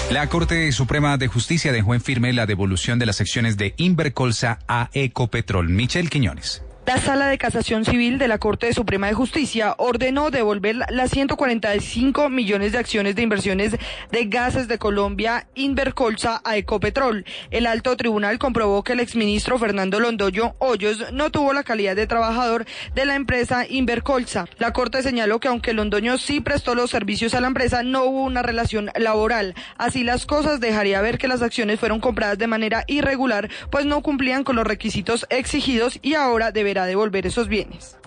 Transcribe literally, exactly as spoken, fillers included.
La Corte Suprema de Justicia dejó en firme la devolución de las acciones de Invercolsa a Ecopetrol. Michelle Quiñones. La Sala de Casación Civil de la Corte Suprema de Justicia ordenó devolver las ciento cuarenta y cinco millones de acciones de inversiones de Gases de Colombia, Invercolsa, a Ecopetrol. El alto tribunal comprobó que el exministro Fernando Londoño Hoyos no tuvo la calidad de trabajador de la empresa Invercolsa. La Corte señaló que aunque Londoño sí prestó los servicios a la empresa, no hubo una relación laboral. Así las cosas, dejaría ver que las acciones fueron compradas de manera irregular, pues no cumplían con los requisitos exigidos y ahora deberá devolver esos bienes.